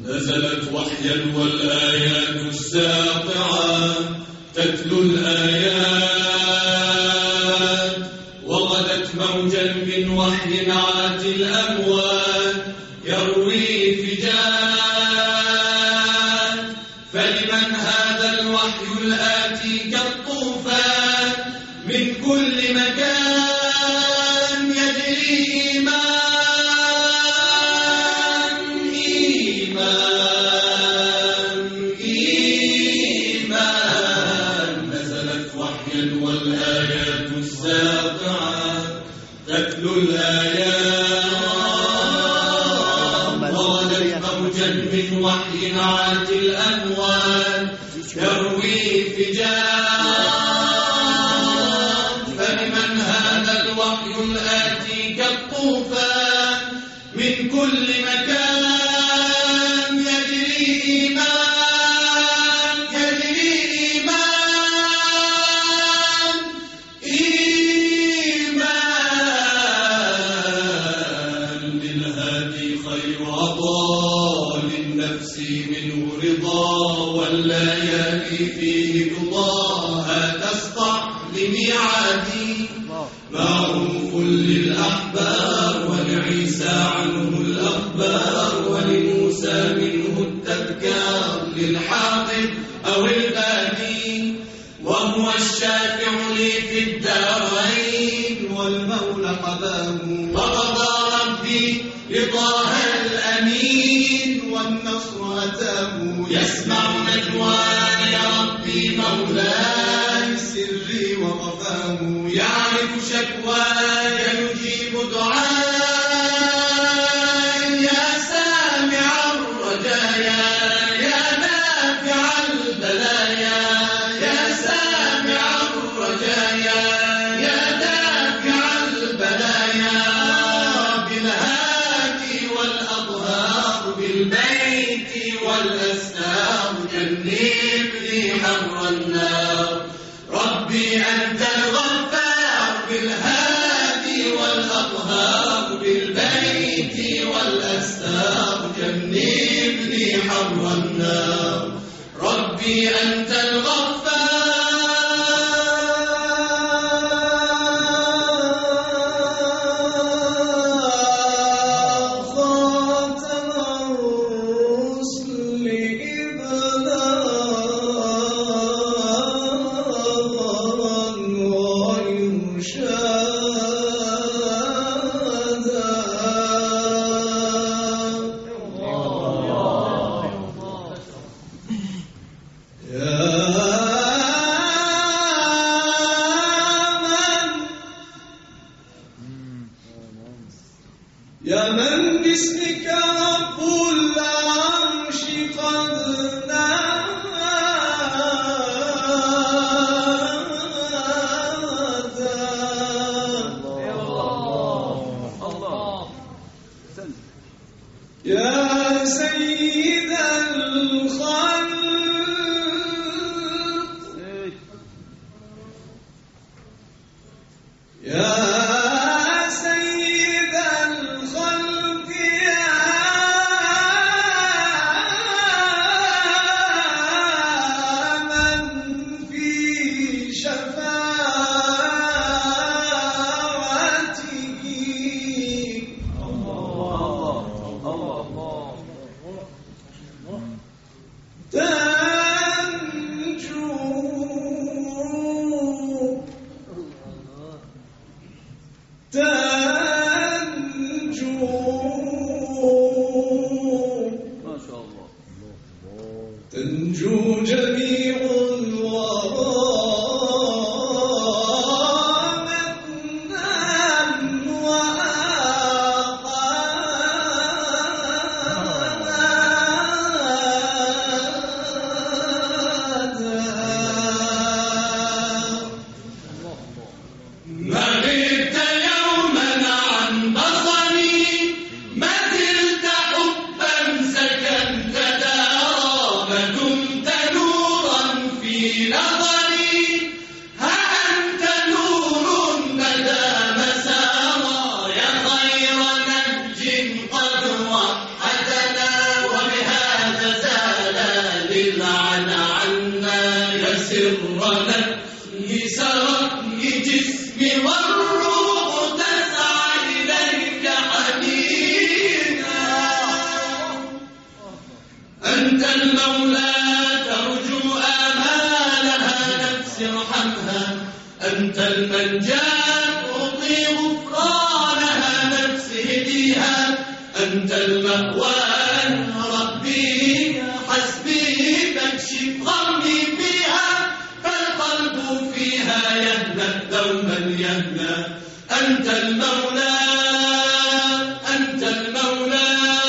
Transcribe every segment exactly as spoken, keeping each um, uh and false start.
نزلت وحيا والآيات الساطعة تتلو الآيات، وغدت موجا من وحي عات الأموات يروي فجاج. فلمن هذا الوحي الآتي كالطوفان من كل مكان يجري إيمان إيمان إيمان. نزلت وحيا والآيات الساطعة تتلو الآيات، وغدت موجا من وحي عات الأموال يروي فجاج. فلمن هذا الوحي الآتي كالطوفان من كل مكان يجري إيمان يجري إيمان إيمان. للهادي خير عطاء للنفس منه رضا، والليالي فيه قضاها تسطع لميعادي. معروف للأحبار ولعيسى عنه الأخبار، ولموسى منه التذكار للحاضر أو البادي. وهو الشافع لي في الدارين، والمولى قضاه وقضى ربي رضاه الأمين. والنصر أتاه يسمع نجواي يا ربي مولاي سري وقفاه. يعرف شكواي يجيب دعاي، يا سامع الرجايا يا نافع البلايا. يا سامع الرجايا يا نافع البلايا. بالهادي والأطهار بالبيت والأسنار جنبني حر النار. ربي أنت الغفار بالهادي والأطهار بالبيت والأسنار جنبني حر النار. ربي أنت الغفار. يا من باسمك رب العرش قد نادى. يا سيد الخلق يا العن عنا يسر نفسي سرتني جسمي والروح تسعى إليك حنينا. أنت المولى ترجو آمالها نفسي ارحمها، أنت المنجا تعطي غفرانها نفسي هديها، أنت المأوى ربي حسبي فاكشف غمي فيها، فالقلب فيها يهنأ دوما يهنأ. أنت المولى أنت المولى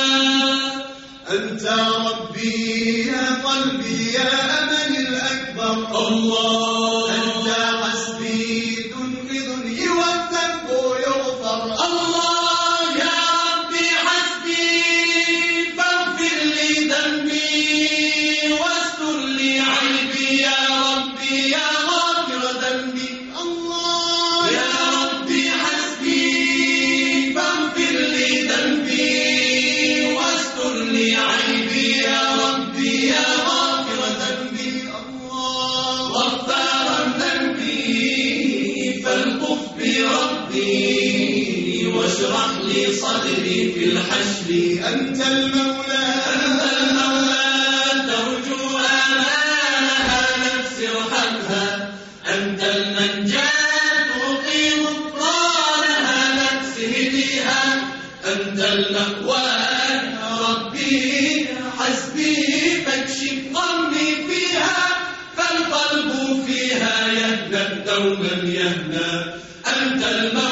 أنت ربي يا قلبي يا أمل الأكبر الله. أنت حسبي تنقذني والذنب يغفر الله يا ربي حسبي فاغفر لي ذنبي واستر لي عيبي يا ربي يا غافر ذنبي. الله يا ربي حسبي فاغفر لي ذنبي واستر لي عيبي يا ربي يا غافر ذنبي. الله غفار ذنبي فالطف بي ربي واشرح لي صدري في الحشر. أنت المولى أنت المولى ترجو آمالها نفسي ارحمها، أنت المنجا تعطي غفرانها نفسي هديها، أنت المأوى ربي حسبي فاكشف غمي فيها، فالقلب فيها يهنأ دوما يهنأ. أنت المولى